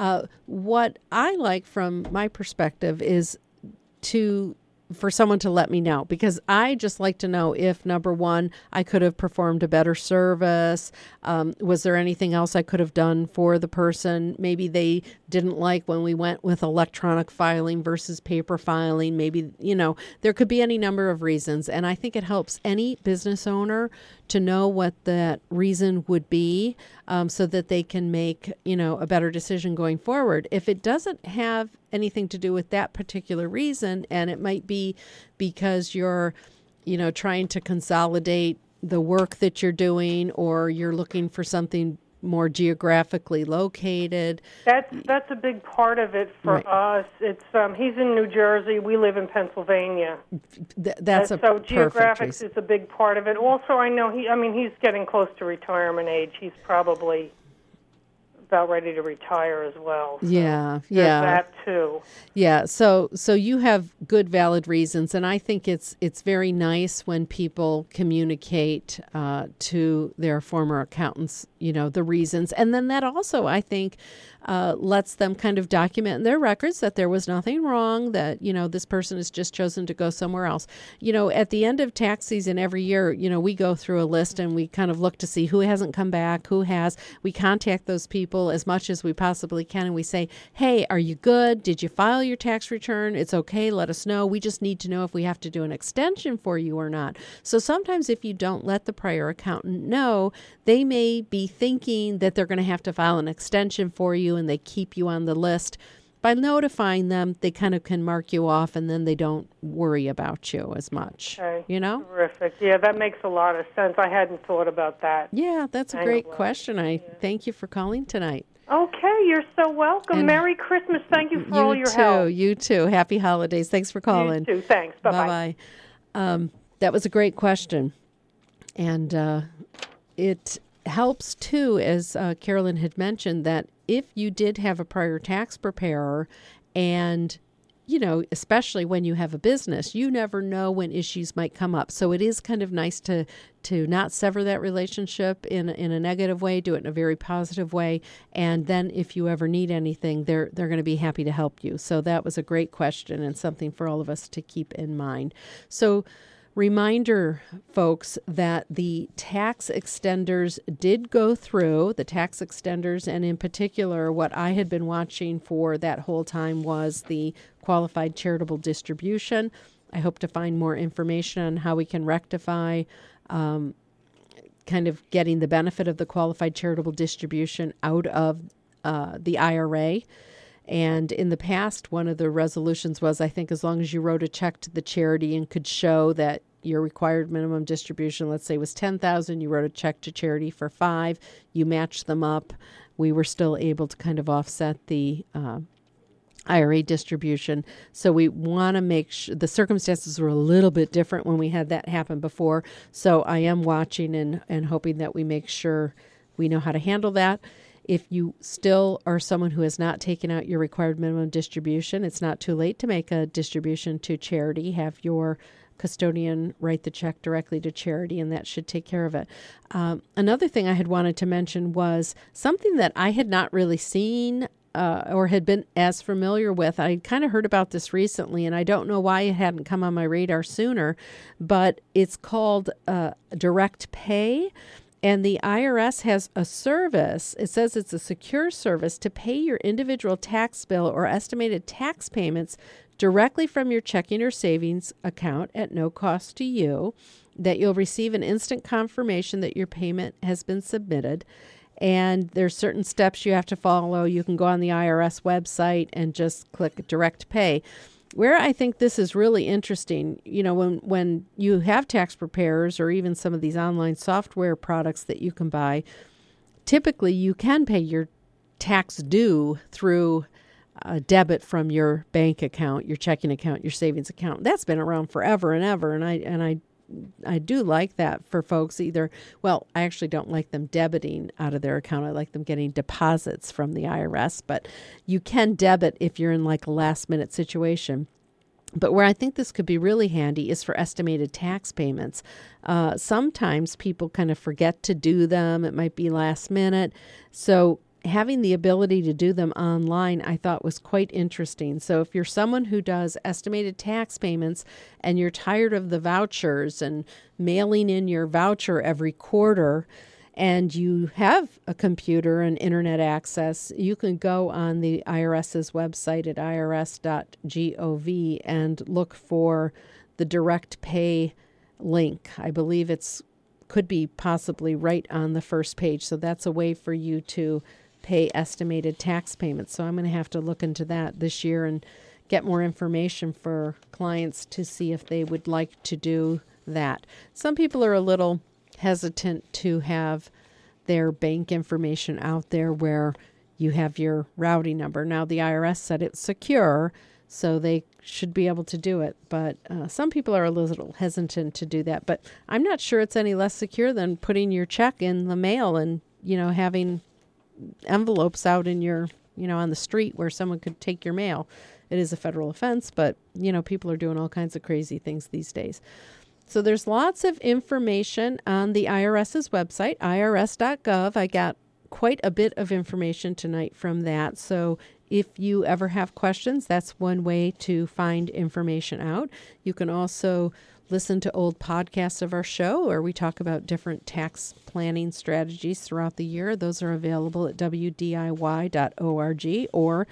What I like from my perspective is for someone to let me know, because I just like to know if, number one, I could have performed a better service. Was there anything else I could have done for the person? Maybe they didn't like when we went with electronic filing versus paper filing. Maybe, there could be any number of reasons. And I think it helps any business owner to know what that reason would be, so that they can make, a better decision going forward. If it doesn't have anything to do with that particular reason, and it might be because you're, trying to consolidate the work that you're doing, or you're looking for something more geographically located. That's a big part of it for us. It's he's in New Jersey, we live in Pennsylvania. So geographics is a big part of it. Also, I know he's getting close to retirement age. He's probably about ready to retire as well. So yeah. That too. Yeah. So you have good, valid reasons, and I think it's very nice when people communicate to their former accountants, the reasons, and then that also, I think, lets them kind of document in their records that there was nothing wrong, that, this person has just chosen to go somewhere else. At the end of tax season every year, we go through a list and we kind of look to see who hasn't come back, who has. We contact those people as much as we possibly can, and we say, hey, are you good? Did you file your tax return? It's okay. Let us know. We just need to know if we have to do an extension for you or not. So sometimes if you don't let the prior accountant know, they may be thinking that they're going to have to file an extension for you, and they keep you on the list. By notifying them, they kind of can mark you off, and then they don't worry about you as much. Okay. Terrific. Yeah, that makes a lot of sense. I hadn't thought about that. Yeah, that's a great question. I thank you for calling tonight. Okay, you're so welcome. And Merry Christmas. Thank you for all your help. You too. Happy holidays. Thanks for calling. You too. Thanks. Bye-bye. That was a great question. And helps too, as Carolyn had mentioned, that if you did have a prior tax preparer, and especially when you have a business, you never know when issues might come up. So it is kind of nice to not sever that relationship in a negative way, do it in a very positive way. And then if you ever need anything, they're going to be happy to help you. So that was a great question and something for all of us to keep in mind. So reminder, folks, that the tax extenders did go through, the tax extenders, and in particular, what I had been watching for that whole time was the qualified charitable distribution. I hope to find more information on how we can rectify kind of getting the benefit of the qualified charitable distribution out of the IRA. And in the past, one of the resolutions was, I think, as long as you wrote a check to the charity and could show that your required minimum distribution, let's say, was $10,000, you wrote a check to charity for $5,000, you matched them up, we were still able to kind of offset the IRA distribution. So we want to make sure the circumstances were a little bit different when we had that happen before. So I am watching and hoping that we make sure we know how to handle that. If you still are someone who has not taken out your required minimum distribution, it's not too late to make a distribution to charity. Have your custodian write the check directly to charity, and that should take care of it. Another thing I had wanted to mention was something that I had not really seen or had been as familiar with. I kind of heard about this recently, and I don't know why it hadn't come on my radar sooner, but it's called Direct Pay. And the IRS has a service, it says it's a secure service, to pay your individual tax bill or estimated tax payments directly from your checking or savings account at no cost to you, that you'll receive an instant confirmation that your payment has been submitted. And there's certain steps you have to follow. You can go on the IRS website and just click Direct Pay. Where I think this is really interesting, when you have tax preparers or even some of these online software products that you can buy, typically you can pay your tax due through a debit from your bank account, your checking account, your savings account. That's been around forever and ever, and I do like that for folks. I actually don't like them debiting out of their account. I like them getting deposits from the IRS, but you can debit if you're in like a last minute situation. But where I think this could be really handy is for estimated tax payments. Sometimes people kind of forget to do them. It might be last minute. So having the ability to do them online, I thought was quite interesting. So if you're someone who does estimated tax payments and you're tired of the vouchers and mailing in your voucher every quarter, and you have a computer and internet access, you can go on the IRS's website at irs.gov and look for the Direct Pay link. I believe could be possibly right on the first page. So that's a way for you to pay estimated tax payments. So I'm going to have to look into that this year and get more information for clients to see if they would like to do that. Some people are a little hesitant to have their bank information out there where you have your routing number. Now, the IRS said it's secure, so they should be able to do it. But some people are a little hesitant to do that. But I'm not sure it's any less secure than putting your check in the mail and, having envelopes out in your, on the street where someone could take your mail. It is a federal offense, but, people are doing all kinds of crazy things these days. So there's lots of information on the IRS's website, irs.gov. I got quite a bit of information tonight from that. So if you ever have questions, that's one way to find information out. You can also listen to old podcasts of our show where we talk about different tax planning strategies throughout the year. Those are available at wdiy.org or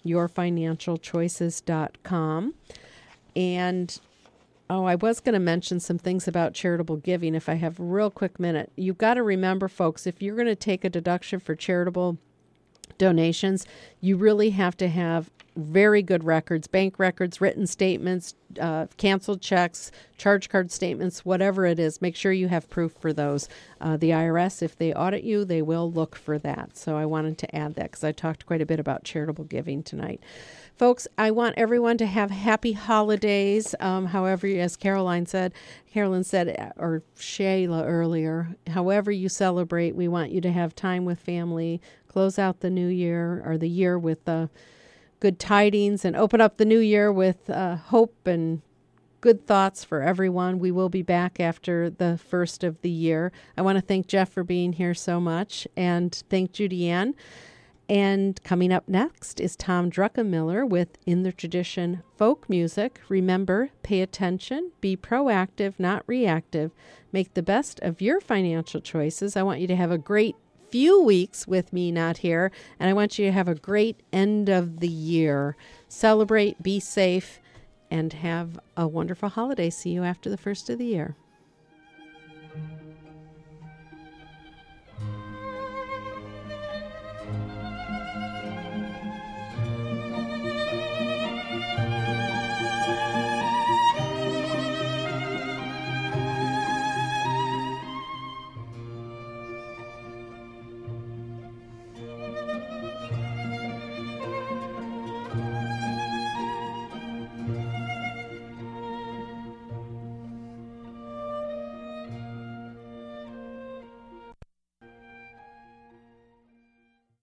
yourfinancialchoices.com. And I was going to mention some things about charitable giving if I have a real quick minute. You've got to remember, folks, if you're going to take a deduction for charitable donations, you really have to have very good records, bank records, written statements, canceled checks, charge card statements, whatever it is. Make sure you have proof for those. The IRS, if they audit you, they will look for that. So I wanted to add that because I talked quite a bit about charitable giving tonight. Folks, I want everyone to have happy holidays. However, as Carolyn said, or Shayla earlier, however you celebrate, we want you to have time with family, close out the new year or the year with good tidings, and open up the new year with hope and good thoughts for everyone. We will be back after the first of the year. I want to thank Jeff for being here so much, and thank Judy Ann. And coming up next is Tom Druckenmiller with In the Tradition Folk Music. Remember, pay attention, be proactive, not reactive. Make the best of your financial choices. I want you to have a great few weeks with me not here, and I want you to have a great end of the year. Celebrate, be safe, and have a wonderful holiday. See you after the first of the year.